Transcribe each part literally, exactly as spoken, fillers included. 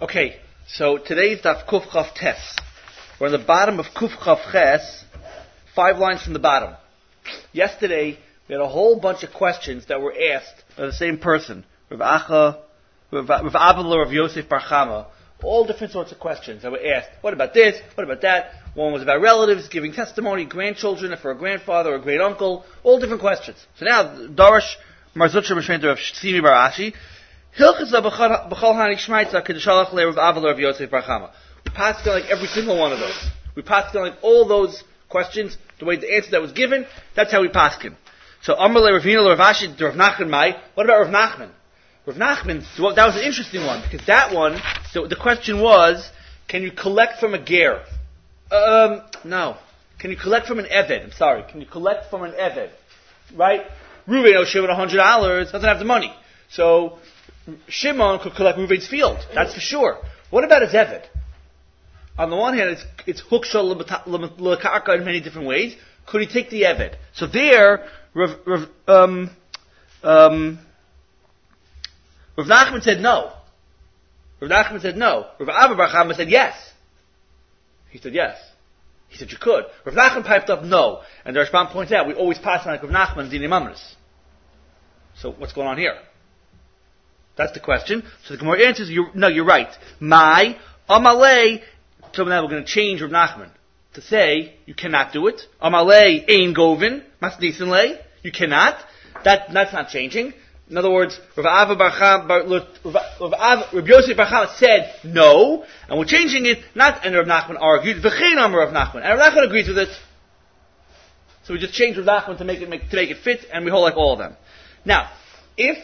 Okay, so today's Daf Kuf Chaf Tes. We're on the bottom of Kuf Chaf Ches, five lines from the bottom. Yesterday, we had a whole bunch of questions that were asked by the same person, Rav Acha, Rav Abel, Rav Yosef Bar Chama, all different sorts of questions that were asked. What about this? What about that? One was about relatives, giving testimony, grandchildren, for a grandfather or a great uncle, all different questions. So now, Darash Marzutra Meshmenter of Simi Barashi, Hilchasa B'chol Hani Shmaitza Kedushalach Le Rav Abel Rav Yosef Bar Chama. We passed on like every single one of those. We passed on like all those questions, the way the answer that was given, that's how we passed him. So Amar Le Ravina Le Rav Ashi Rav Nachman Mai. What about Rav Nachman? Rav Nachman, so that was an interesting one, because that one, so the question was, can you collect from a ger? Um, no. Can you collect from an eved? I'm sorry. Can you collect from an eved? Right? Reuven owes Shimon one hundred dollars, doesn't have the money. So, Shimon could collect Reuven's field, that's for sure. What about his eved? On the one hand, it's, it's huksha l'karka in many different ways. Could he take the eved? So there, Rav, Rav, um, um, Rav Nachman said no. Rav Nachman said no. Rav Abba Bar Chama said yes. He said yes. He said you could. Rav Nachman piped up no. And the Rashbam points out, we always pass on like Rav Nachman, Dini Mamres. So what's going on here? That's the question. So the Gemara answers, you, no, you're right. My, Amalei, so now we're going to change Rav Nachman to say, you cannot do it. Amalei, Ein Govin, Masnisin Lei, you cannot. That, that's not changing. In other words, Rav Ava Bar Chama, Rav Yosef Bar Chama said no, and we're changing it, not, and Rav Nachman argued, V'chein Amar Rav Nachman, and Rav Nachman agrees with it. So we just changed Rav Nachman to make it, make, to make it fit, and we hold like all of them. Now, if,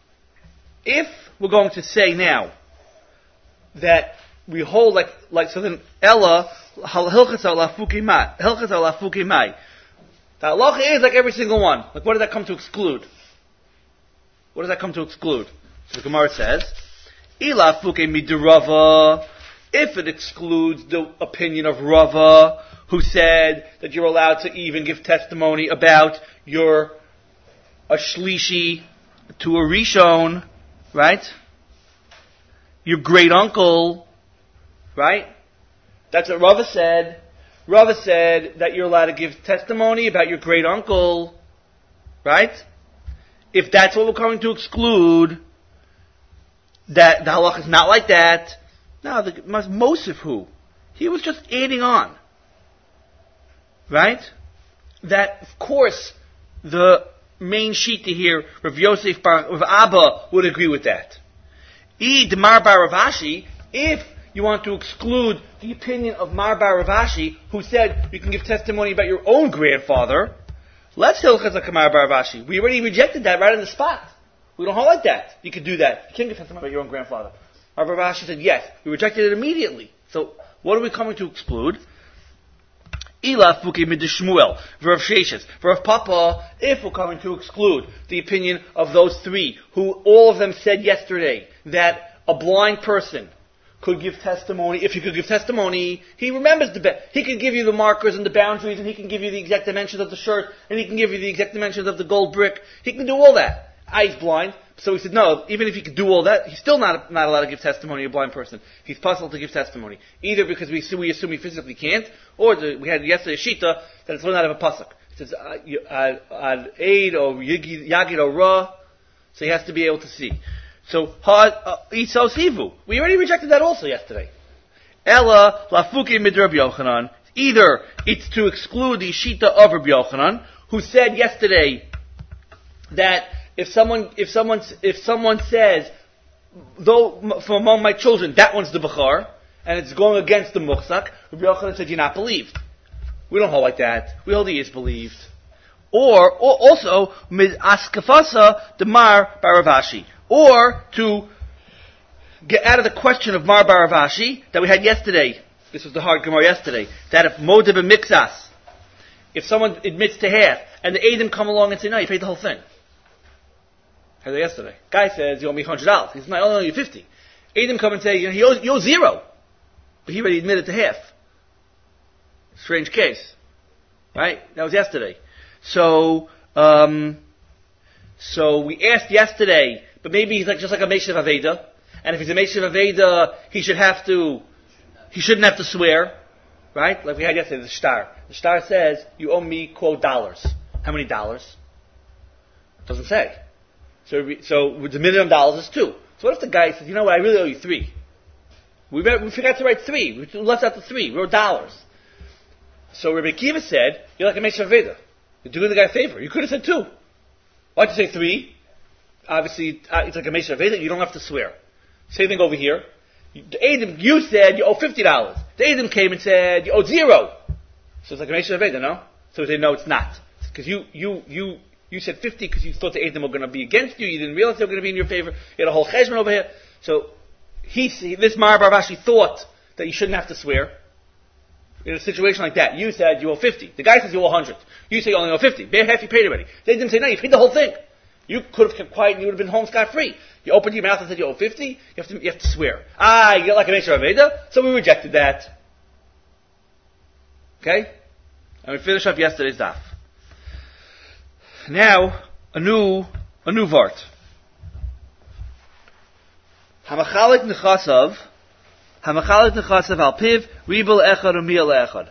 if we're going to say now, that we hold like, like, so then, Ella, Hilchas Lafuki Mai, Hilchas Lafuki Mai. The halacha is like every single one. Like what does that come to exclude? What does that come to exclude? So the Gemara says, Ila fuke midirava, if it excludes the opinion of Rava, who said that you're allowed to even give testimony about your a shlishi to a rishon, right? Your great uncle, right? That's what Rava said. Rava said that you're allowed to give testimony about your great uncle, right? If that's what we're going to exclude, that the halach is not like that. No, the Mosif who? He was just adding on. Right? That, of course, the main shita here, Rav Yosef Bar, Rav Abba would agree with that. I Demar Bar Rav Ashi, if you want to exclude the opinion of Mar Bar Rav Ashi, who said you can give testimony about your own grandfather, let's Hilchas HaKamar Bar Rav Ashi. We already rejected that right on the spot. We don't hold like that. You can do that. You can't give testimony about your own grandfather. Rav Ashi said yes. We rejected it immediately. So, what are we coming to exclude? Ila Fuki Midishmuel, Rav Sheshes, Rav Papa, if we're coming to exclude the opinion of those three, who all of them said yesterday that a blind person could give testimony. If he could give testimony, he remembers the be- he can give you the markers and the boundaries, and he can give you the exact dimensions of the shirt, and he can give you the exact dimensions of the gold brick. He can do all that. Ah, he's blind. So he said, no, even if he could do all that, he's still not not allowed to give testimony to a blind person. He's puzzled to give testimony. Either because we assume, we assume he physically can't, or the, we had yesterday a shita that it's learned out of a pasuk. It says, ad aid or yagid or ra, so he has to be able to see. So, Isau Sivu. We already rejected that also yesterday. Ella lafuki mid Rabbi Yochanan. Either it's to exclude the shita of Rabbi Yochanan, who said yesterday that if someone, if someone, if someone says, though from among my children, that one's the Bechar, and it's going against the Muchzak, Rabbi Yochanan said, you're not believed. We don't hold like that. We hold he is believed. Or, or also, mid askafasa demar baravashi. Or to get out of the question of Mar Bar Rav Ashi that we had yesterday. This was the hard Gemara yesterday. That if Modeh b'mixas, if someone admits to half, and the Eidim come along and say, no, you paid the whole thing. Had that yesterday. Guy says, you owe me one hundred dollars. He's not, I owe you fifty. Eidim come and say, you know, he owes, you owe zero. But he already admitted to half. Strange case. Right? That was yesterday. So, um, so we asked yesterday, but maybe he's like just like a Meshav Aveda, and if he's a Meshav Aveda, he should have to, he shouldn't have to swear, right? Like we had yesterday, the Shtar. The Shtar says, you owe me, quote, dollars. How many dollars? It doesn't say. So, so the minimum dollars is two. So what if the guy says, you know what, I really owe you three? We, read, we forgot to write three. We left out the three. We wrote dollars. So Rabbi Akiva said, you're like a Meshav Aveda. You're doing the guy a favor. You could have said two. Why'd you say three? Obviously, uh, it's like a Meshav Aveda. You don't have to swear. Same thing over here. The Edom, you said you owe fifty dollars. The Edom came and said you owe zero. So it's like a Meshav Aveda, no? So they know it's not. Because you, you, you, you said fifty because you thought the Edom were going to be against you. You didn't realize they were going to be in your favor. You had a whole cheshbon over here. So he, this Mar Bar Vashi thought that you shouldn't have to swear. In a situation like that, you said you owe fifty. The guy says you owe one hundred. You say you only owe fifty. Bare half you paid already. They didn't say no, you paid the whole thing. You could have kept quiet and you would have been home scot-free. You opened your mouth and said you owe fifty, you have to, you have to swear. Ah, you get like a Meshav Aveda, so we rejected that. Okay? And we finished up yesterday's daf. Now, a new, a new vart. Hamachalik nechasav, hamachalik nechasav al piv, ribel echad umiyal echad.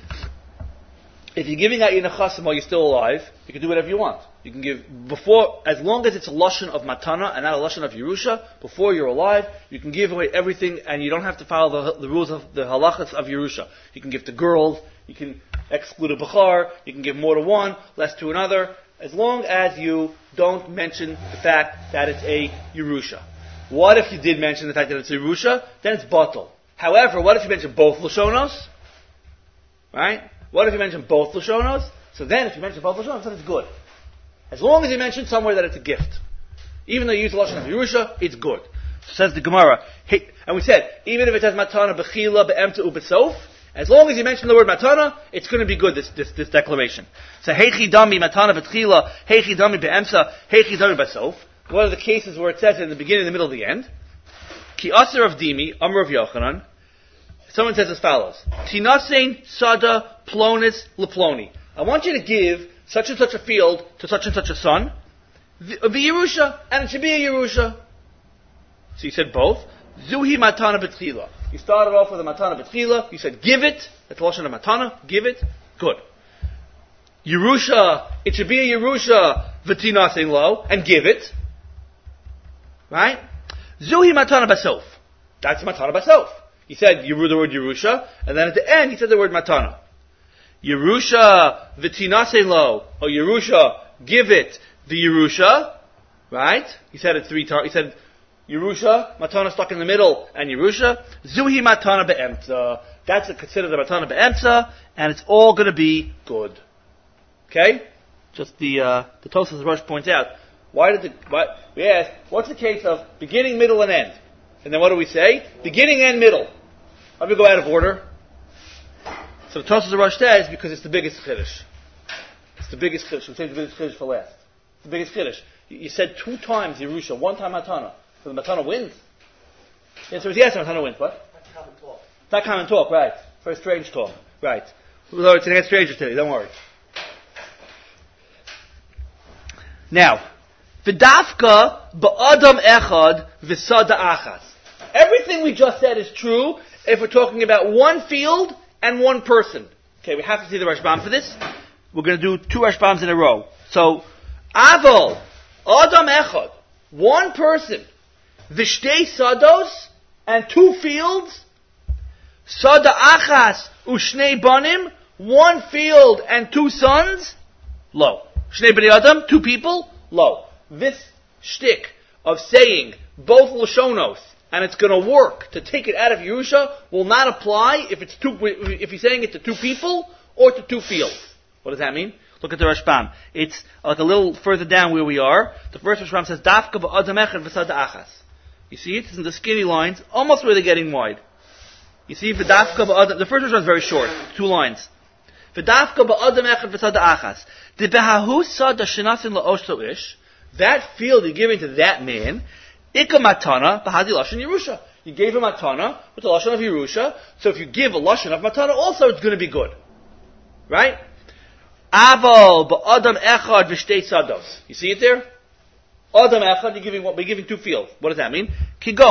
If you're giving out your nechasim while you're still alive, you can do whatever you want. You can give before, as long as it's a lashon of matana and not a lashon of Yerusha, before you're alive, you can give away everything and you don't have to follow the, the rules of the halachas of Yerusha. You can give to girls, you can exclude a bachar, you can give more to one, less to another, as long as you don't mention the fact that it's a Yerusha. What if you did mention the fact that it's a Yerusha? Then it's batal. However, what if you mention both lashonos? Right? What if you mention both lashonos? So then, if you mention both lashonos, then it's good. As long as you mention somewhere that it's a gift. Even though you use the lashon of Yerusha, it's good. So says the Gemara. Hey, and we said, even if it says matana, bechila, be'emta, ubesof, as long as you mention the word matana, it's going to be good, this, this, this declaration. So, heichi dami, matana, bechila, heichi dami, be'emta, heichi dami, besof. What are the cases where it says it in the beginning, the middle, the end? Ki aser of dimi, amr of Yochanan. Someone says as follows. Tinasein sada plonis leploni. I want you to give such and such a field to such and such a son. The Yerusha, and it should be a Yerusha. So you said both. Zuhi matana betchila. You started off with a matana betchila. You said give it. That's the lashon of matana. Give it. Good. Yerusha. It should be a Yerusha. V'tinasein lo, and give it. Right? Zuhi matana basof. That's matana basof. He said the word Yerusha, and then at the end he said the word matana. Yerusha v'tinase lo, or Yerusha, give it the Yerusha, right? He said it three times. He said Yerusha, matana stuck in the middle, and Yerusha. Zuhi matana be'emtza. That's considered the matana be'emtza, and it's all going to be good. Okay? Just the uh, the Tosafos Rosh points out. Why did the why, we asked what's the case of beginning, middle, and end? And then what do we say? Beginning and middle. Let me go out of order. So the Tosafos Rosh says because it's the biggest chiddush. It's the biggest chiddush. We saved the biggest chiddush for last. It's the biggest chiddush. You, you said two times Yerusha, one time Matana. So the Matana wins. The answer is yes, Matana wins. What? That's common talk. It's not common talk, right? Very strange talk, right? Although it's against strangers today, don't worry. Now, v'dafka ba'adam echad v'sada achas. Everything we just said is true if we're talking about one field and one person. Okay, we have to see the Rashbam for this. We're going to do two Rashbams in a row. So, Avol, Adam Echad, one person, Vishtei Sados, and two fields, Sada Achas, Ushnei Banim, one field and two sons, low. Shnei Bnei Adam, two people, low. This shtick of saying both Lashonos, and it's going to work to take it out of Yerusha, will not apply if it's two, if he's saying it to two people or to two fields. What does that mean? Look at the Rashbam. It's like a little further down where we are. The first Rashbam says, Dafka ba'adam echad v'sada achas. You see it? It's in the skinny lines, almost where they're getting wide. You see, v'dafka ba'adam, the first Rashbam is very short, two lines. V'dafka ba'adam echad v'sada achas. The behahu sada shenasin la'oshto ish, that field you're giving to that man, Ika matana b'hadi lashon Yerusha. You gave him matana with the lashon of Yerusha. So if you give a lashon of matana, also it's going to be good, right? Aval ba'adam echad v'shtei sados. You see it there? Adam echad. You're giving what? We're giving two fields. What does that mean? Kigon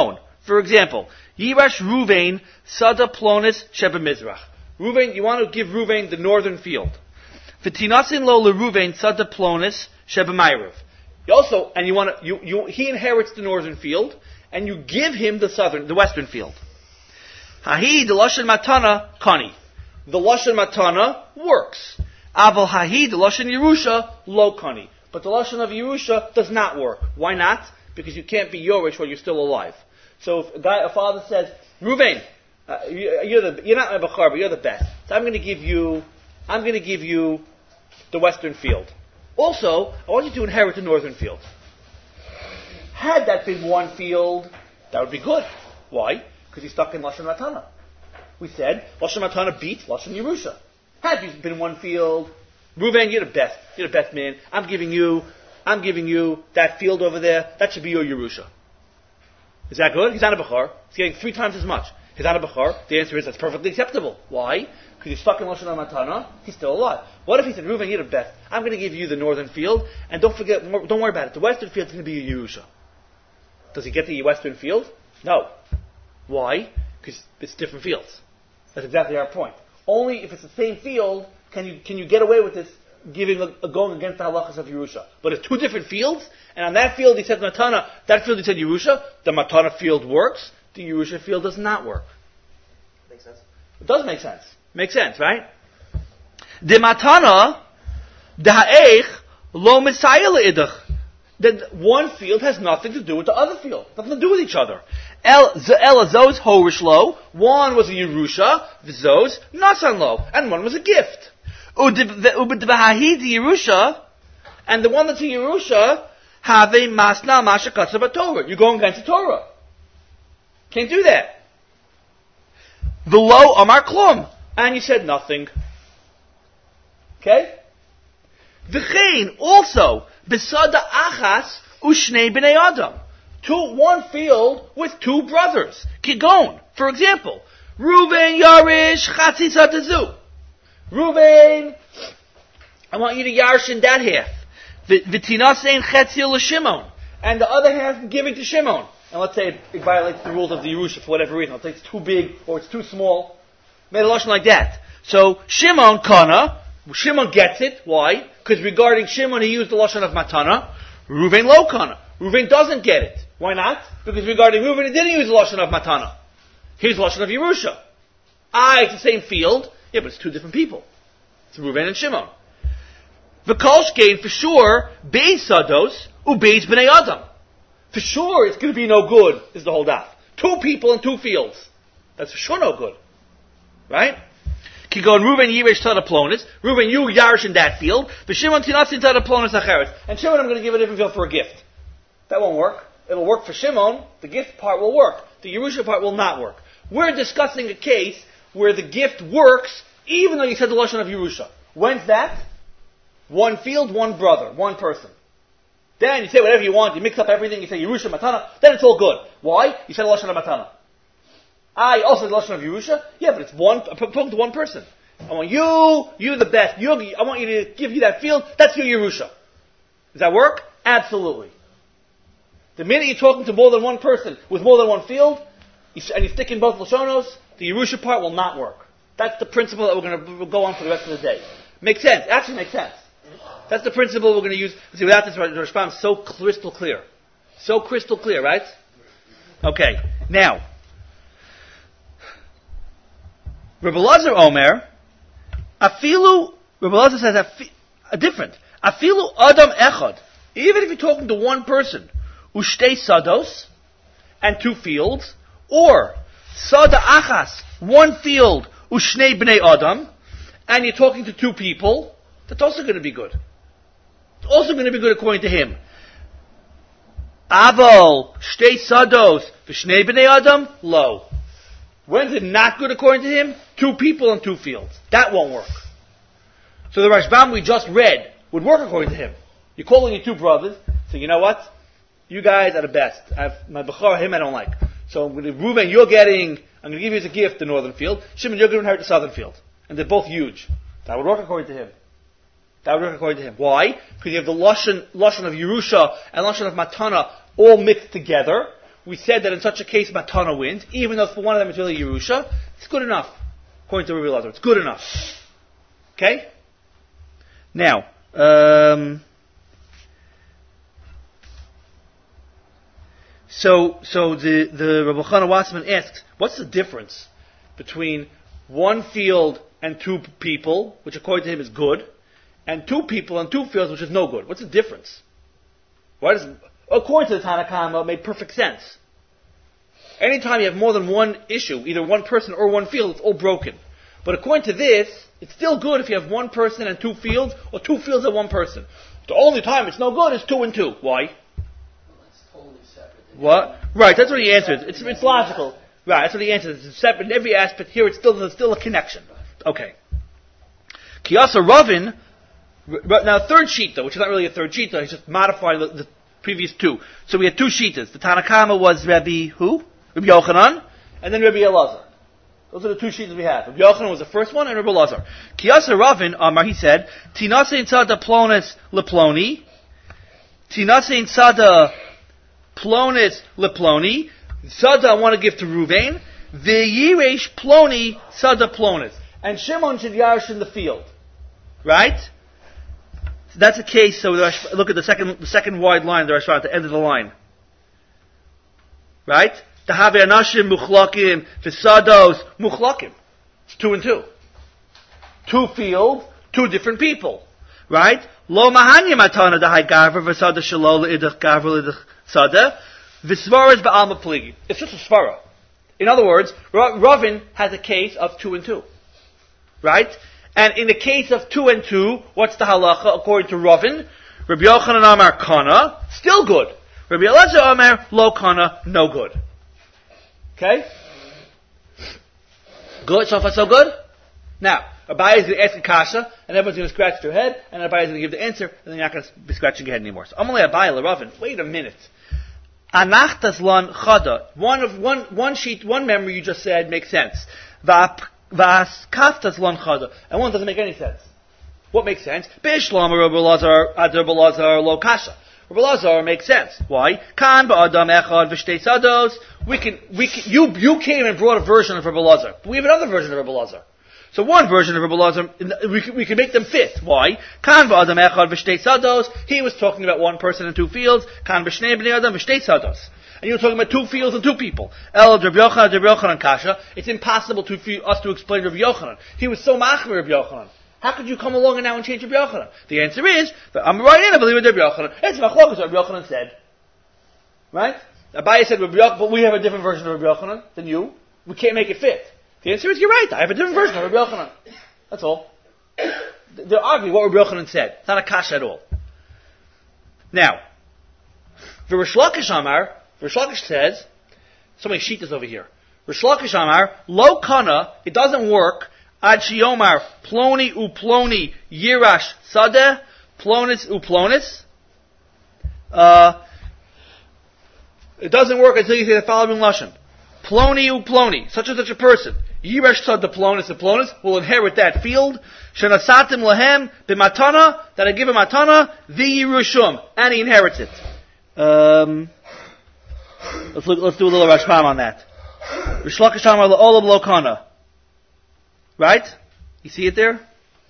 For example, Yirash Ruvain Sada Plonis Sheba Mizrach. Ruvain, you want to give Ruvain the northern field. V'tinasin lo leRuvain Sada Plonis Sheba Ma'ariv. Also, and you want to, you, you, he inherits the northern field, and you give him the southern, the western field. Hahi the Lashon Matana Kani. The Lashon Matana works. Aval Hahi the Lashon Yerusha Lo Kani. But the Lashon of Yerusha does not work. Why not? Because you can't be Yorish while you're still alive. So if a guy, a father says, Ruvain, uh, you, you're the, you're not my Bachar, but you're the best. So I'm going to give you, I'm going to give you the western field. Also, I want you to inherit the northern field. Had that been one field, that would be good. Why? Because he's stuck in Lashon Matana. We said, Lashon Matana beats Lashon Yerusha. Had you been one field, Ruvain, you're the best. You're the best man. I'm giving you, I'm giving you that field over there. That should be your Yerusha. Is that good? He's not a Bechor. He's getting three times as much. He's not a Bechor. The answer is that's perfectly acceptable. Why? Because he's stuck in Lashon Matana. He's still alive. What if he said, Ruvain, you're the best. I'm going to give you the northern field, and don't forget, don't worry about it. The western field is going to be your Yerusha. Does he get the western field? No. Why? Because it's different fields. That's exactly our point. Only if it's the same field can you can you get away with this giving a, a going against the halachas of Yerusha. But it's two different fields, and on that field he said Matana, that field he said Yerusha, the Matana field works, the Yerusha field does not work. Makes sense? It does make sense. Makes sense, right? The Matana, the Ha'ech, lo Messiah le'idach. That one field has nothing to do with the other field. Nothing to do with each other. El Zos Horish Lo, one was a Yerusha, Zos Nasan Lo, and one was a gift. Yerusha, and the one that's a Yerusha, have a Masna Mashakatsa Torah. You're going against the Torah. Can't do that. V'lo Amar Klum, and you said nothing. Okay? V'chein, also, Besada Achas Ushnei B'nei Adam. Two, one field with two brothers. Kigon. For example, Ruvain Yarish Chatzi Satazu. Ruvain, I want you to yarish in that half. V'tinasein Chetzil LeShimon. And the other half giving to Shimon. And let's say it, it violates the rules of the Yerusha for whatever reason. Let's say it's too big or it's too small. Made a lashon like that. So Shimon Kana, Shimon gets it. Why? Because regarding Shimon he used the lashon of Matana. Ruvain Lo Kana. Ruvain doesn't get it. Why not? Because regarding Ruvain, he didn't use the Lashon of Matana. Here's the Lashon of Yerusha. Ah, it's the same field. Yeah, but it's two different people. It's Ruvain and Shimon. V'kolshkein, for sure, Beis Sados, u'Beis B'nei Adam. For sure, it's going to be no good, is the whole daf. Two people in two fields. That's for sure no good. Right? Kigon Ruvain Yirish Tada Plonis. Ruvain, you yarish in that field. V'Shimon Tinasin Tada Plonis Acheres. And Shimon, I'm going to give a different field for a gift. That won't work. It'll work for Shimon. The gift part will work. The Yerusha part will not work. We're discussing a case where the gift works even though you said the Lashon of Yerusha. When's that? One field, one brother, one person. Then you say whatever you want, you mix up everything, you say Yerusha, Matana, then it's all good. Why? You said the Lashon of Matana. I also said the Lashon of Yerusha. Yeah, but it's one, talking to one person. I want you, you're the best. You, I want you to give you that field, that's your Yerusha. Does that work? Absolutely. The minute you're talking to more than one person with more than one field, and you stick in both Lashonos, the Yerusha part will not work. That's the principle that we're going to go on for the rest of the day. Makes sense. Actually makes sense. That's the principle we're going to use. See, without this, the response is so crystal clear. So crystal clear, right? Okay. Now, Rebbe Lazar Omer, Afilu, Rebbe Lazar says afi, a different. Afilu Adam Echad. Even if you're talking to one person, Ushtei Sados, and two fields, or Sada Achas, one field, Ushnei Bnei Adam, and you're talking to two people, that's also going to be good. It's also going to be good according to him. Aval, Shtei Sados, Vishnei Bnei Adam, low. When's it not good according to him? Two people and two fields. That won't work. So the Rashbam we just read would work according to him. You're calling your two brothers, so you know what? You guys are the best. I have my Bechor, him I don't like. So with Reuben, you're getting, I'm going to give you as a gift the northern field. Shimon, you're going to inherit the southern field. And they're both huge. That would work according to him. That would work according to him. Why? Because you have the Lashon, Lashon of Yerusha and Lashon of Matana all mixed together. we said that in such a case, Matana wins, even though for one of them it's really Yerusha. It's good enough, according to Rabbi Elazar. It's good enough. Okay? Now, um, so so the the Rabbi Chana Wasserman asks, what's the difference between one field and two people, which according to him is good, and two people and two fields, which is no good? What's the difference? Why does, according to the Tanna Kama, it made perfect sense. Anytime you have more than one issue, either one person or one field, it's all broken. But according to this, it's still good if you have one person and two fields, or two fields and one person. The only time it's no good is two and two. Why? Well, it's totally separate. What? Right, that's what he answered. It's, it's logical. Right, that's what he answered. It's separate in every aspect. Here it's still, there's still a connection. Okay. Kiyasa Ravin, now third sheet though, which is not really a third sheet though, he's just modifying the, the previous two. So we had two sheetas. The Tanna Kama was Rabbi who? Rabbi Yochanan, and then Rabbi Elazar. Those are the two sheetas we have. Rabbi Yochanan was the first one, and Rabbi Elazar. Kiyasa Ravin, Amar, he said, Tinasein Sada Plonis Leploni, Tinasein Sada Plonis Leploni, Sada I want to give to Ruvain, V'yiresh Ploni Sada Plonis. And Shimon should yarish in the field. Right? So that's the case, so look at the second the second wide line there, at the end of the line. Right? Tahave anashim muchlakim v'sados muchlakim. It's two and two. Two field, two different people. Right? Lo mahanya matana dahai garver v'sada shalol idach garver idach sada v'svaras ba'alma pligi. It's just a svara. In other words, Ravin has a case of two and two. Right? And in the case of two and two, what's the halacha according to Ravin? Rabbi Yochanan Amar Kana, still good. Rabbi Elazar Amar Lo Kana, no good. Okay? Good? So far so good? Now, Abaye is going to ask a kasha, and everyone's going to scratch their head, and Abaye is going to give the answer, and then you're not going to be scratching your head anymore. So Amalei Abaye Ravin, wait a minute. Anachtas lan chada. One of one one sheet, one memory you just said makes sense. Vap Vas kaftas lan chada. And one doesn't make any sense. What makes sense? Bishlam Rabbi Elazar ad Rabbi Elazar lo kasha. Rabbi Elazar makes sense. Why? Kan ba'adam echad v'shtei sados. We can, we can, you, you came and brought a version of Rabbi Elazar. But we have another version of Rabbi Elazar. So one version of Rabbi Elazar, we can, we can make them fit. Why? Kan ba'adam echad v'shtei sados. He was talking about one person and two fields. Kan b'shnei b'nei adam v'shtei sados. And you're talking about two fields and two people. El Rabbi Yochanan, Rabbi Yochanan kasha. It's impossible to, for us to explain Rabbi Yochanan. He was so machmir Rabbi Yochanan. How could you come along and now and change Rabbi Yochanan? The answer is, that I'm right in, I believe in Rabbi Yochanan. It's machlokas, Rabbi Yochanan said. Right? Abaye said, Rabbi Yochanan, but we have a different version of Rabbi Yochanan than you. We can't make it fit. The answer is, you're right, I have a different version of Rabbi Yochanan. That's all. They're arguing what Rabbi Yochanan said. It's not a kasha at all. Now, the Rish Lakish Amar, Rish Lakish says, so many sheetas over here. Rish Lakish Amar, lo kana, it doesn't work, ad shiomar, ploni u ploni, yirash sadeh, plonis u plonis. Uh, it doesn't work until you say the following lashon. Ploni u ploni, such and such a person, yirash sadeh plonis u plonis, will inherit that field. Shenasatim lahem b'matana, that I give him matana, v'yirushum, and he inherits it. Um, let's look, let's do a little Rashbam on that. Rish Lakish Amar la'olam lo kana. Right? You see it there?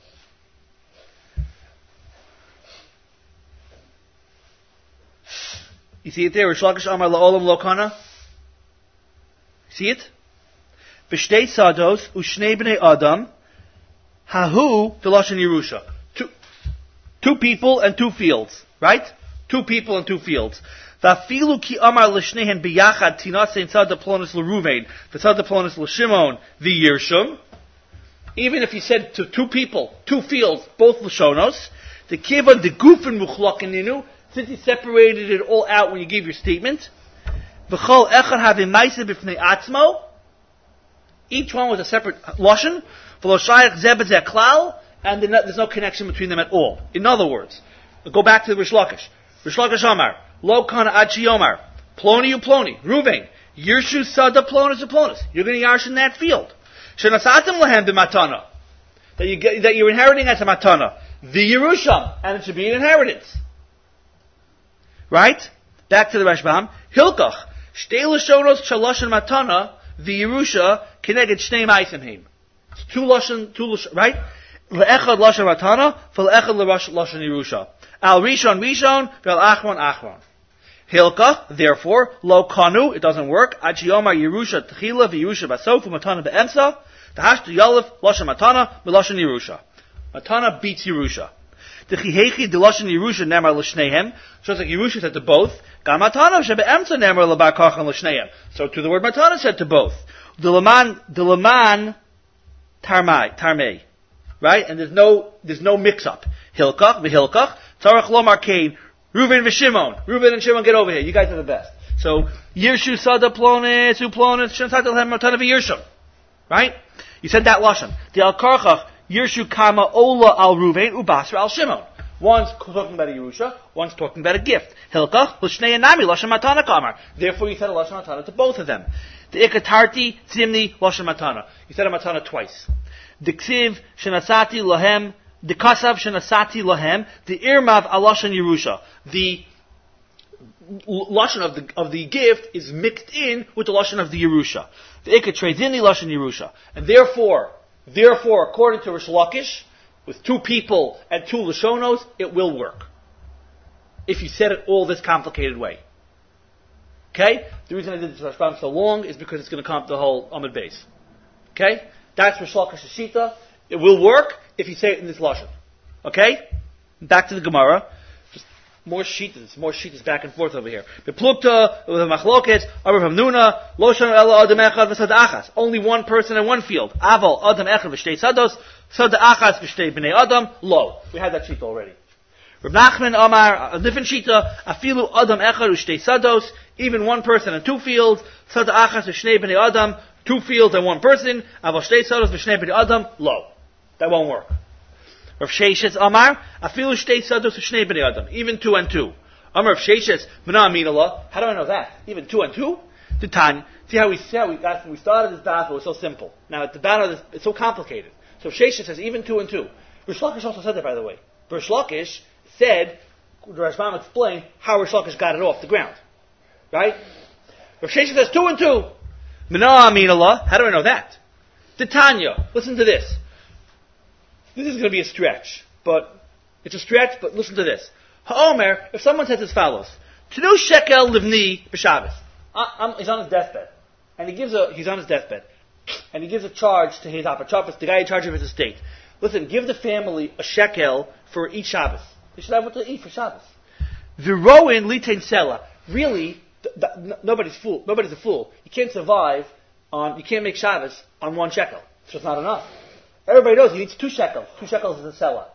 You see it there? Rish Lakish Amar la'olam lo kana. See it? V'shtei sados u'shnei b'nei adam hahu v'lashon Yerusha. Two, two people and two fields. Right? Two people and two fields. V'afilu ki amar l'shnehen b'yachad tinasein tzad plonis l'ruvein v'tzad plonis l'shimon v'yirshum. Even if he said to two people, two fields, both l'shonos, the kiva de gufen muchlakininu, since he separated it all out when you gave your statement, v'chol echad having ma'aseh b'fnei atzmo, each one was a separate lashon, v'lo shayach zeh b'zeh klal, and there's no connection between them at all. In other words, go back to the Rish Lakish. Rish Lakish Amar, lo kana ad shiomar, ploni u ploni, ruvein, yirshu sada plonis u plonis. You're going to yarsh in that field. Shenasatim lahem b'matana, that you get, that you're inheriting as a matana, the Yerusham, and it should be an inheritance. Right? Back to the Rashbam. Hilkach Shtei lashonos shaloshen matana v'yerusha keneged shnei ma'asim heim. It's two lashon, two lashon, right? Le'echad lashon matana, v'le'echad lashon yerusha. Al rishon rishon, v'al achron achron. Hilka, therefore, lo kanu, it doesn't work. Ad sheyomar yerusha tchila v'yerusha basof u'matana be'emsa. Tahashtu yalef lashon matana v'lashon yerusha. Matana beats yerusha. Dechihechi de lashon yerusha nemar l'shneihem. So it's like yerusha said to both. Gam matana shebe'emsa nemar l'bar kachan l'shneihem. So to the word matana said to both. The laman, the laman tarmai, tarmei. Right? And there's no, there's no mix-up. Hilkach, v'hilkach, tzarech lomar kain, Reuven v'Shimon. Reuven and Shimon, get over here. You guys are the best. So, Yershu sada plonis, u plonis, shem satel hem matana v'yershum. Right? You said that lashon. The al karchach, Yershu kama ola al Reuven, u basra al Shimon. One's talking about a Yerusha, one's talking about a gift. Hilkach, l'shnei nami, lashon matana kamar. Therefore you said a lashon matana to both of them. The ikatarti, tzimni, lashon matana. You said a matana twice. The ksiv, shenasati lahem, the kasav, shenasati lahem, the irmav, alashon Yerusha. The lashon of the, of the gift is mixed in with the lashon of the Yerusha. The ikatrezini, lashon Yerusha. And therefore, therefore, according to Rish Lakish, with two people and two lashonos, it will work. If you said it all this complicated way. Okay? The reason I did this Rashbam so long is because it's going to come up the whole Amud Beis. Okay? That's Rish Lakish's shita. It will work if you say it in this lashon. Okay? Back to the Gemara. Just more shitas, more shitas back and forth over here. Beplukta, with a machloket, Amar from Nuna, Loshon ela adam echad v'sad achas. Only one person in one field. Aval adam echad v'shtei sados, sad achas v'shtei b'nei adam, lo. We had that shita already. Rav Nachman Amar, a different shita, afilu adam echad v'shtei sados, even one person in two fields, sad achas v'shtei b'nei adam, two fields and one person, aval shtei sados v'shtei b'nei adam, lo. That won't work. Rav Sheshes Amar, afilu shtei sados v'shnei b'nei adam, even two and two. Amar Rav Sheshes, Mena Aminallah. How do I know that? Even two and two? The Tanya. See how we see how we got when we started this battle. It was so simple. Now at the battle, it's so complicated. So Sheshes says even two and two. Rish Lakish also said that, by the way. Rish Lakish said, Rashbam explained how Rish Lakish got it off the ground. Right? Rav Sheshes says two and two. Mena Aminallah. How do I know that? The Tanya. Listen to this. This is going to be a stretch, but it's a stretch, but listen to this. Ha'omer, if someone says as follows, Tnu shekel livni b'Shabbos. He's on his deathbed. And he gives a, he's on his deathbed. And he gives a charge to his apotropos, the guy in charge of his estate. Listen, give the family a shekel for each Shabbos. They should have what to eat for Shabbos. V'roin litein sela. Really, th- th- n- nobody's fool. Nobody's a fool. You can't survive on, you can't make Shabbos on one shekel. It's just not enough. Everybody knows he needs two shekels. Two shekels is a selah.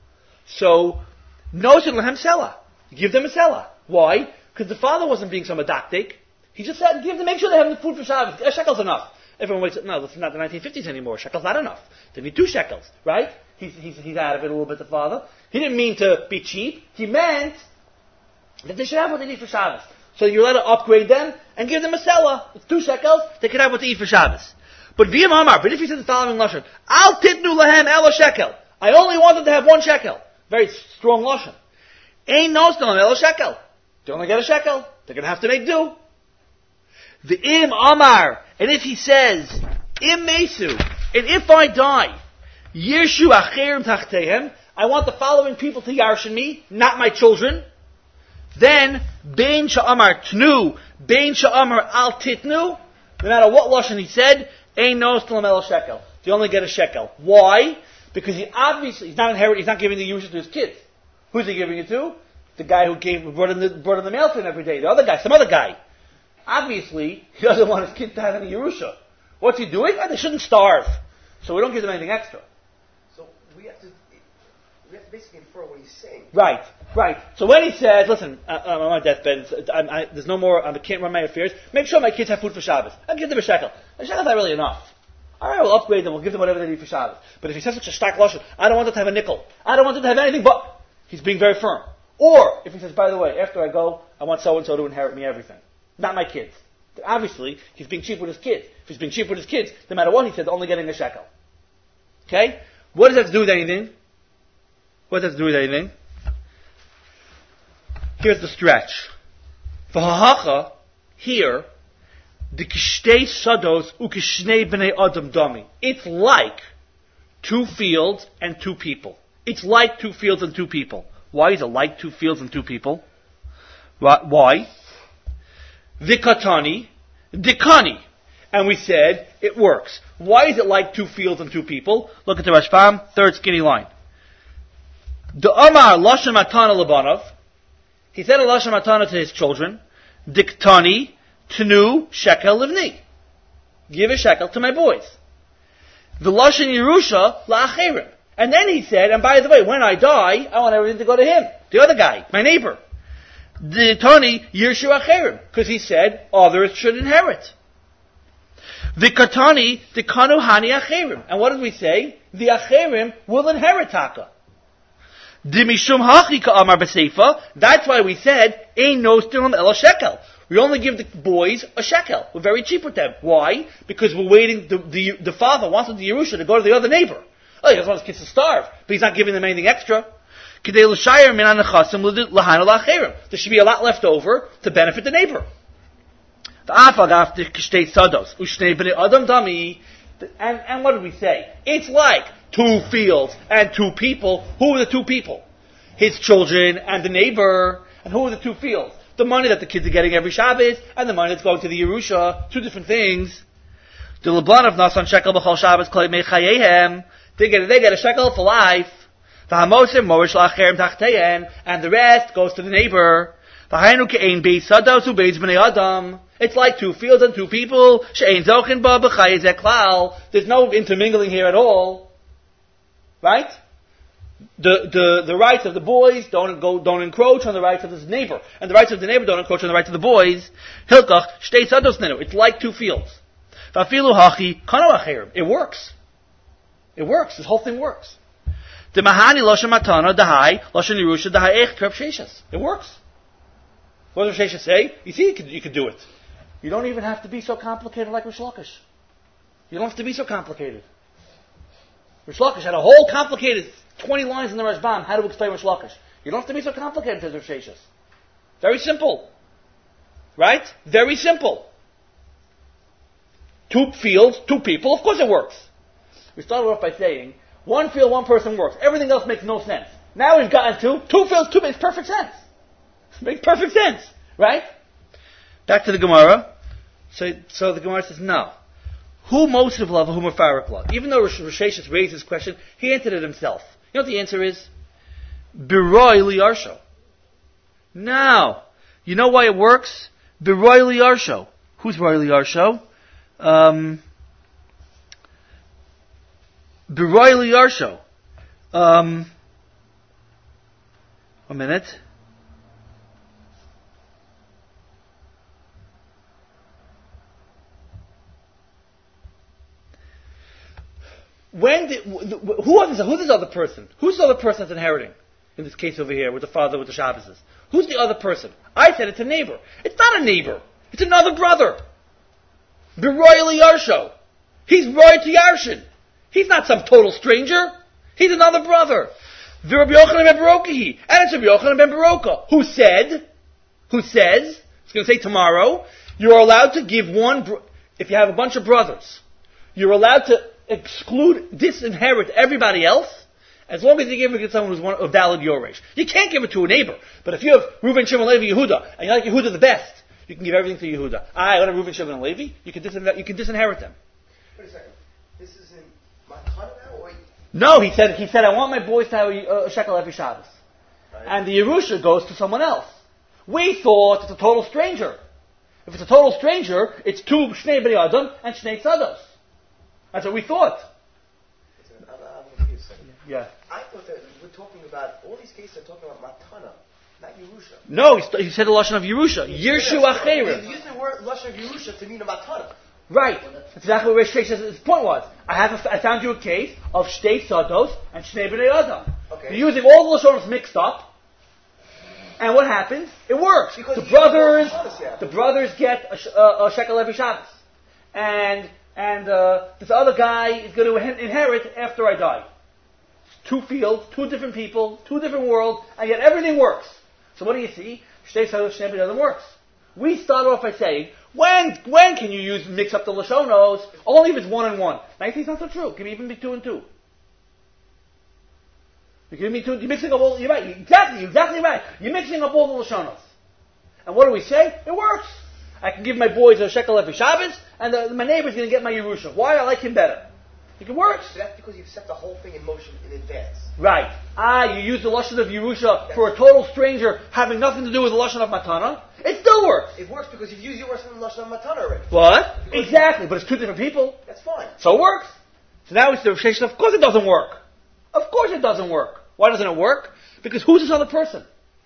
So, no lehem selah. Give them a selah. Why? Because the father wasn't being some adoptic. He just said, give them, make sure they have the food for Shabbos. A shekel's enough. Everyone wakes up, no, this is not the nineteen fifties anymore. Shekel's not enough. They need two shekels, right? He's, he's, he's out of it a little bit, the father. He didn't mean to be cheap. He meant that they should have what they need for Shabbos. So you're allowed to upgrade them and give them a selah. It's two shekels. They can have what to eat for Shabbos. But V'yam Amar, but if he says the following lashon, Al titnu lahem ela shekel. I only want them to have one shekel. Very strong lashon. Ein nostalem ela shekel. They only get a shekel. They're going to have to make do. The im Amar, and if he says im mesu, and if I die, yirshu acherim tachtehem, I want the following people to yarshin me, not my children. Then bein sha'amar tnu, bein sha'amar al titnu. No matter what lashon he said. Ein nostalem el shekel. They only get a shekel. Why? Because he obviously he's not inherit. He's not giving the Yerusha to his kids. Who's he giving it to? The guy who gave brought in the brought in the mail to him every day. The other guy, some other guy. Obviously, he doesn't want his kids to have any Yerusha. What's he doing? Oh, they shouldn't starve. So we don't give them anything extra. So we have to we have to basically infer what he's saying. Right, right. So when he says, "Listen, I, I'm on my deathbed. I, I, there's no more. I can't run my affairs. Make sure my kids have food for Shabbos. I'll give them a shekel. A shekel's not really enough. All right, we'll upgrade them. We'll give them whatever they need for Shabbos. But if he says such a stark lashon, I don't want them to have a nickel. I don't want them to have anything but." He's being very firm. Or if he says, "By the way, after I go, I want so and so to inherit me everything, not my kids." Obviously, he's being cheap with his kids. If he's being cheap with his kids, no matter what he said, they're only getting a shekel. Okay? What does that have to do with anything? What does that have to do with anything? Here's the stretch. V'hahacha, here, Dikishtei sados ukishnei b'nei adam dami. It's like two fields and two people. It's like two fields and two people. Why is it like two fields and two people? Why? Vikatani, dikani. And we said, it works. Why is it like two fields and two people? Look at the Rashbam, third skinny line. The Amar Lashon Matana Labanov. He said a Lashon Matana to his children. Diktani, Tenu, Shekel Livni. Give a shekel to my boys. The Lashon Yerusha, La'acherim. And then he said, and by the way, when I die, I want everything to go to him. The other guy, my neighbor. The Tani, Yershu Acherim. Because he said, others should inherit. The Katani, the Kanuhani Acherim. And what did we say? The Acherim will inherit Taka. Dimishum Hachika Amar B'Seifa. That's why we said, Ein Nostilum El Shekel. We only give the boys a shekel. We're very cheap with them. Why? Because we're waiting, the, the, the father wants the Yerusha to go to the other neighbor. Oh, he doesn't want his kids to starve, but he's not giving them anything extra. There should be a lot left over to benefit the neighbor. And, and what did we say? It's like two fields and two people. Who are the two people? His children and the neighbor. And who are the two fields? The money that the kids are getting every Shabbos and the money that's going to the Yerusha. Two different things. The Leblan of Nasan Shekel B'chol Shabbos Klei Mechayehem. They get, they get a shekel for life. And the rest goes to the neighbor. It's like two fields and two people. There's no intermingling here at all. Right? The, the, the rights of the boys don't go, don't encroach on the rights of his neighbor. And the rights of the neighbor don't encroach on the rights of the boys. It's like two fields. It works. It works. This whole thing works. The Mahani Lashon Matana, Dahai, Lashon Yerusha, Dahai Ech, Kreb Sheshas. It works. What does Sheshas say? You see, you can, you can do it. You don't even have to be so complicated like Rish Lakish. You don't have to be so complicated. Rish Lakish had a whole complicated twenty lines in the Rashbam, how to explain Rish Lakish. You don't have to be so complicated as Rish Sheshas. Very simple. Right? Very simple. Two fields, two people, of course it works. We started off by saying, one field, one person works. Everything else makes no sense. Now we've gotten to, two fields, two makes perfect sense. Makes perfect sense. Right? Back to the Gemara. So, so the Gemara says, no. Who most of love, who Mefarik love? Even though Rosh Hashanah raised this question, he answered it himself. You know what the answer is? Biroi liyarsho. Now, you know why it works? Biroi liyarsho. Who's Roi liyarsho? Um... Biroi liyarsho. Um, a minute. When did, who is who's this other person? Who's the other person that's inheriting? In this case over here, with the father with the Shabbases. Who's the other person? I said it's a neighbor. It's not a neighbor. It's another brother. Biroi liyarsho. He's Roy to Yarshin. He's not some total stranger. He's another brother. Rabbi Yochanan ben Barokahi. And it's Rabbi Yochanan ben Baroka. Who said, who says, it's going to say tomorrow, you're allowed to give one, bro- if you have a bunch of brothers, you're allowed to exclude, disinherit everybody else, as long as you give it to someone who's one, a valid Yoresh. You can't give it to a neighbor. But if you have Reuben, Shimon, Levi, Yehuda, and you like Yehuda the best, you can give everything to Yehuda. I want to Reuben, Shimon, and Levi, you can, disin- you can disinherit them. Wait a second. This is in Matana now, or? No, he said, he said, I want my boys to have a, a shekel every Shabbos. Right. And the Yerusha goes to someone else. We thought it's a total stranger. If it's a total stranger, it's two Shnei B'nai Adam and Shnei Tzados. That's what we thought. I'm, I'm confused. Yeah. I thought that we're talking about, all these cases are talking about Matana, not Yerusha. No, he, st- he said the Lashon of Yerusha. Yershu Acherim. He's using the word Lashon of Yerusha to mean a Matana. Right. That's exactly what Rish Shesh's point was. I have a, I found you a case of Shtei Tzados and Shnei B'nai Adam. Okay. You're using all the Lashonos mixed up. And what happens? It works. Because the brothers, Shabbos, yeah. the brothers get a, sh- uh, a shekel every Shabbos, and and uh, this other guy is going to inherit after I die. It's two fields, two different people, two different worlds, and yet everything works. So what do you see? Shtei Tzados, Shnei B'nai Adam works. We start off by saying When when can you use mix up the Lashonos? Only if it's one and one. Now you think it's not so true. It can even be two and two. You can be two. You're mixing up all. You're right. Exactly. You're exactly right. You're mixing up all the Lashonos. And what do we say? It works. I can give my boys a shekel every Shabbos, and the, my neighbor's going to get my Yerusha. Why? I like him better. It works. So that's because you've set the whole thing in motion in advance. Right. Ah, you use the Lashon of Yerusha for a total stranger having nothing to do with the Lashon of Matana. It still works. It works because you've used Yerusha and Lashon of Matana already. What? Because Exactly. But it's two different people. That's fine. So it works. So now it's the Sheshet. Of course it doesn't work. Of course it doesn't work. Why doesn't it work? Because who's this other person?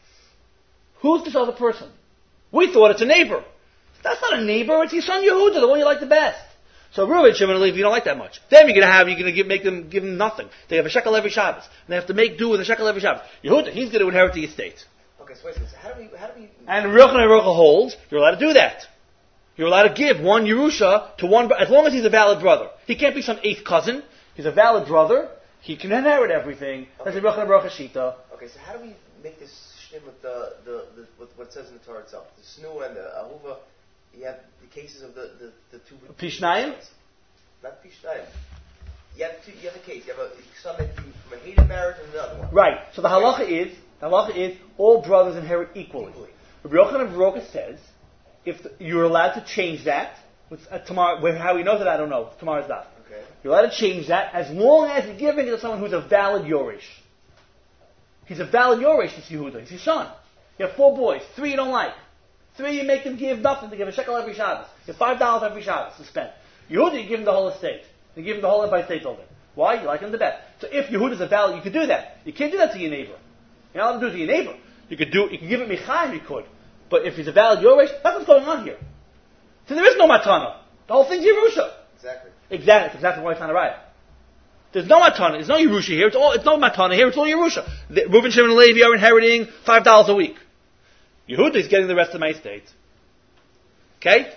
Who's this other person? We thought it's a neighbor. That's not a neighbor. It's your son Yehuda, the one you like the best. So Reuben, Shimon, and Levi, you don't like that much. Then you're going to have, you're going to give, make them give them nothing. They have a shekel every Shabbos, and they have to make do with a shekel every Shabbos. Yehuda, he's going to inherit the estate. Okay, so wait a minute. So how do we? How do we? And Reuben and Rocha holds you're allowed to do that. You're allowed to give one Yerusha to one, as long as he's a valid brother. He can't be some eighth cousin. He's a valid brother. He can inherit everything. Okay. That's the Reuben and Rocha Shita. Okay, so how do we make this shtim with the, the, the with what it says in the Torah itself? The Snu and the Ahuva. You have the cases of the the, the two. Pishnayim? Not Pishnayim. You have two, you have a case. You have a son that came from a hated marriage and another one. Right. So the halacha is the halacha is all brothers inherit equally. equally. Rabbi Yochanan Baroka says if the, you're allowed to change that. With, uh, tomorrow, how he knows it, I don't know. Tomorrow's daf. Okay. You're allowed to change that as long as you're giving it to someone who's a valid Yorish. He's a valid Yorish, this Yehuda. He's your son. You have four boys. Three you don't like. Three, you make them give nothing. They give a shekel every Shabbos. You have five dollars every Shabbos to spend. Yehuda, you give him the whole estate. You give him the whole Empire State Building. Why? You like him the best. So if Yehuda's a valid, you could do that. You can't do that to your neighbor. You're not allowed to do it to your neighbor. You could do. You can give it Michaim, you could. But if he's a valid Yoresh, that's what's going on here. So there is no Matana. The whole thing's Yerusha. Exactly. Exactly. That's exactly what I'm trying to write. There's no Matana. There's no Yerusha here. It's all. It's no Matana here. It's all Yerusha. The, Reuben, Shimon, and Levi are inheriting five dollars a week. Yehuda is getting the rest of my estate. Okay?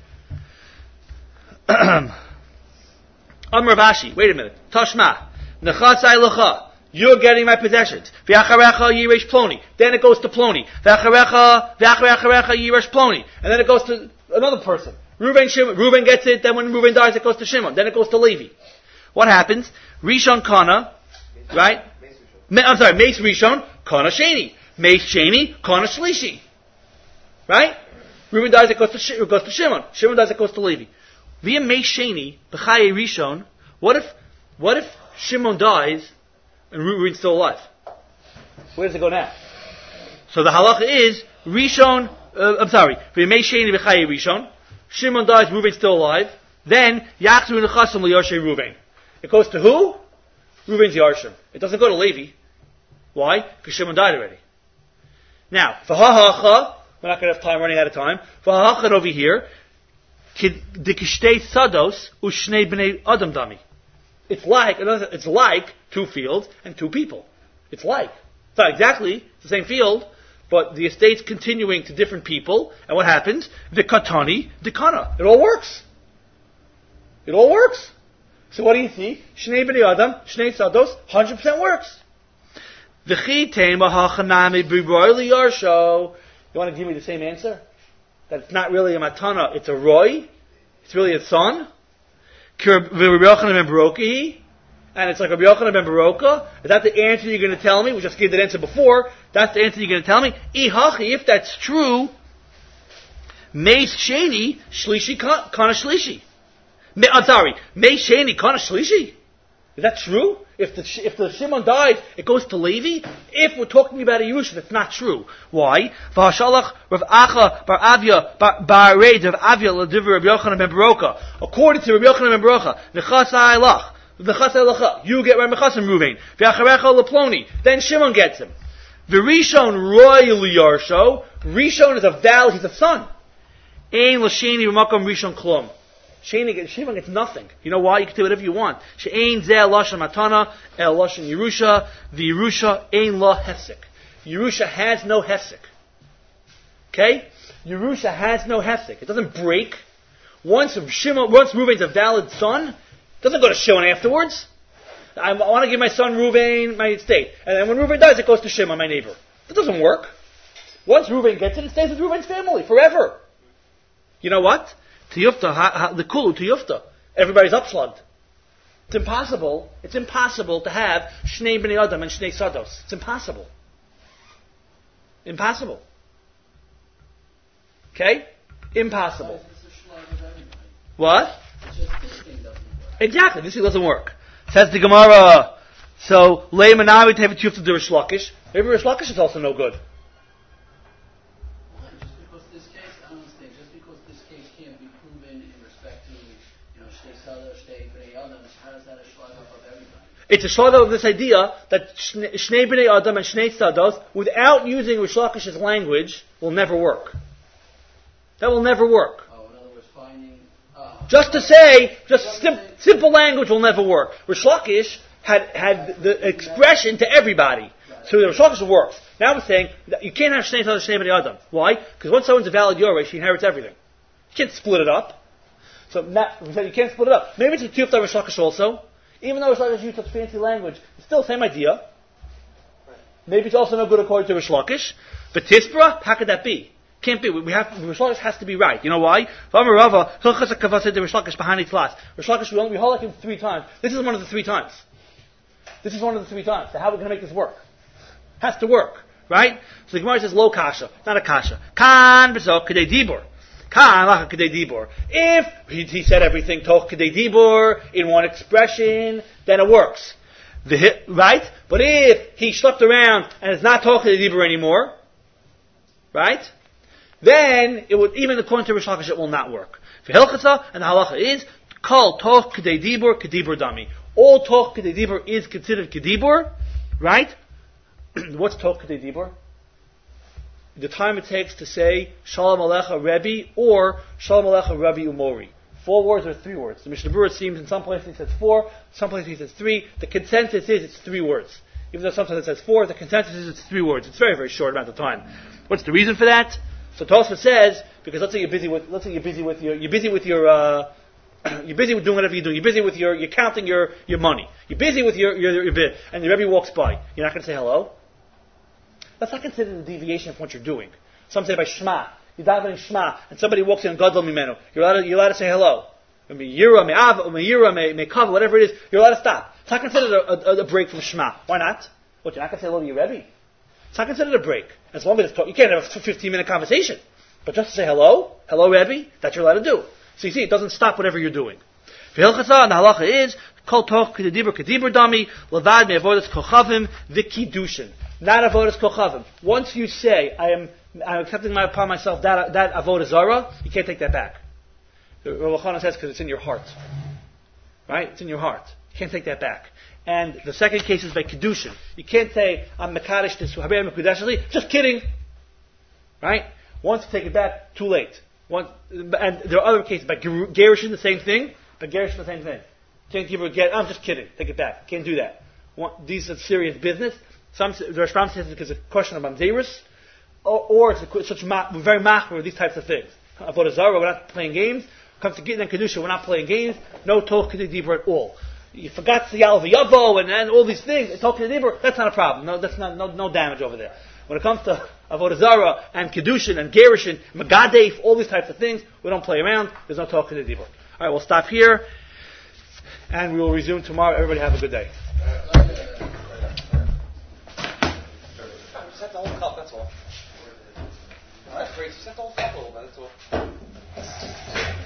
Amar Vashi, wait a minute. Tashma. Nechatzai lecha. You're getting my possessions. V'acharecha yiresh ploni. Then it goes to ploni. V'acharecha, v'acharecha yiresh ploni. And then it goes to another person. Reuben, Shimon. Reuben gets it. Then when Reuben dies, it goes to Shimon. Then it goes to Levi. What happens? Rishon Kana, right? I'm sorry, Meis Rishon, Kana Sheni. Meis Sheni, Kana Shlishi. Right? Reuben dies, it goes to, Sh- it goes to Shimon. Shimon dies, it goes to Levi. Via Meis Sheni, B'chaye Rishon, what if, what if Shimon dies and Reuben's still alive? Where does it go now? So the halacha is, Rishon, uh, I'm sorry, Via Meis Sheni, B'chaye Rishon, Shimon dies, Reuben's still alive, then, Yachzu Nechasim L'Yarshay Reuben. It goes to who? Reuben's Yarshim. It doesn't go to Levi. Why? Because Shimon died already. Now, for ha-ha-ha, we're not going to have time, running out of time. For ha-ha-ha over here, Dikishtei Sados Ushnei B'nei Adam Dami. It's like, it's like two fields and two people. It's like. It's not exactly it's the same field, but the estate's continuing to different people, and what happens? Vikatani, Dikana. It all works. It all works. So what do you see? Shnei B'nei Adam, Shnei Sados, one hundred percent works. V'chi tema ha'chanami b'roy liyarsho. You want to give me the same answer? That it's not really a matana, it's a roy. It's really a son. And it's like Rabbi Yochanan ben Baroka. Is that the answer you're going to tell me? We just gave that answer before. That's the answer you're going to tell me? Ihachi, if that's true, Meis Sheni, Shlishi Kana Shlishi. I'm sorry, Meis Sheni Kana Shlishi? Is that true? If the if the Shimon dies, it goes to Levi? If we're talking about a Yerusha, that's not true. Why? V'hashalach Rav Acha bar Avia bar Reid Rav Avia l'divrei Rabbi Yochanan ben Baroka. According to Rabbi Yochanan ben Baroka, Nechasai lach, Nechasai lacha, you get Rabbi Chasim Ruvain. V'acharecha leploni, then Shimon gets him. V'rishon roy liyarsho, Rishon is a valid, he's a son. Ein l'sheni v'makam Rishon klum. Shimon gets nothing. You know why? You can do whatever you want. She'ein zeh lashon matana el lashon Yerusha. The Yerusha ein la hesek. Yerusha has no hesek. Okay? Yerusha has no hesek. It doesn't break. Once Shimon, once Reuven's a valid son, it doesn't go to Shimon afterwards. I want to give my son Reuven my estate, and then when Reuven dies, it goes to Shimon, my neighbor. That doesn't work. Once Reuven gets it, it stays with Reuven's family forever. You know what? Tiyufta, ha, ha, the kulu tiyufta. Everybody's upslugged. It's impossible. It's impossible to have shnei bnei adam and shnei sados. It's impossible. Impossible. Okay? Impossible. What? Exactly. This thing doesn't work. Says the Gemara. So leimanavi tevet tiyufta de Rish Lakish. Maybe Rish Lakish is also no good. It's a shadow of this idea that Shnei B'nei Adam and Shnei Sados, without using Rish Lakish's language, will never work. That will never work. Oh, in other words, finding... Uh, just to say, just sim- simple language will never work. Rish Lakish had, had the expression to everybody. So the Rish Lakish works. Now we're saying, that you can't have Shnei Sados and Shnei B'nei Adam. Why? Because once someone's a valid Yoresh, he inherits everything. You can't split it up. So now, we said you can't split it up. Maybe it's a Tiyufta Rish Lakish also. Even though Rish Lakish used such fancy language, it's still the same idea. Maybe it's also no good according to Rish Lakish. But Tispra, how could that be? Can't be. We have Rish Lakish has to be right. You know why? Rish Lakish, we only we hold like him three times. This is one of the three times. This is one of the three times. So how are we going to make this work? Has to work, right? So the Gemara says lo kasha, not a kasha. Kan b'zok kedei dibur. If he, he said everything toch kedei dibur in one expression, then it works, the, right? But if he schlepped around and it's not toch kedei dibur anymore, right? Then it would, even according to Rish Lakish, it will not work. For Hilchasa, and the halacha is kol toch kedei dibur kedibur dami. All toch kedei dibur is considered kedibur, right? What's toch kedei dibur? The time it takes to say Shalom Alecha Rebbe or Shalom Alecha Rebbe Umori. Four words or three words. The Mishnah Berurah seems in some places he says four, some places he says three. The consensus is it's three words. Even though sometimes it says four, the consensus is it's three words. It's very, very short amount of time. What's the reason for that? So Tosfos says, because let's say you're busy with, let's say you're busy with your, you're busy with your, uh, you're busy with doing whatever you do. You're busy with your, you're counting your, your money. You're busy with your, your, your bit, and the Rebbe walks by. You're not going to say hello? That's not considered a deviation from what you're doing. Some say by Shema. You're davening Shema, and somebody walks in Gadol Mimenu. You're allowed to, you're allowed to say hello. Me'yira, me'ava, me'yira, me'kava, whatever it is, you're allowed to stop. It's not considered a, a, a break from Shema. Why not? What, you're not going to say hello to your Rebbe? It's not considered a break. As long as it's talk, you can't have a fifteen minute conversation. But just to say hello, hello Rebbe, that you're allowed to do. So you see, it doesn't stop whatever you're doing. For Hilchasa, and the halacha is, kol toch kedibur kedibur dami, levad me'avodas kochavim v'kidushin. Not avodas kochavim. Once you say, I am, I'm accepting my, upon myself that, that avodah zara, you can't take that back. Rav Chana says, because it's in your heart. Right? It's in your heart. You can't take that back. And the second case is by kedushin. You can't say, I'm mekadosh this, just kidding. Right? Once you take it back, too late. Once, and there are other cases by gerushin, the same thing. By gerushin, the same thing. Can't give her a get. I'm just kidding. Take it back. Can't do that. One, these are serious business. Some the Rashbam says because it's a question of mamzerus, or, or it's a, such ma, we're very machmer with these types of things. Avodah Zarah, we're not playing games. Comes to Gittin and Kedusha, we're not playing games. No Toch Kedei Dibur at all. You forgot the Yal V'Yavo and, and all these things. Toch Kedei Dibur, that's not a problem. No, that's not no, no damage over there. When it comes to Avodah Zarah and Kedushin and Gerushin, Megadef, all these types of things, we don't play around. There's no Toch Kedei Dibur. All right, we'll stop here, and we will resume tomorrow. Everybody have a good day. Set the whole cup, that's all. All right, great. Set the whole cup a little bit, that's all.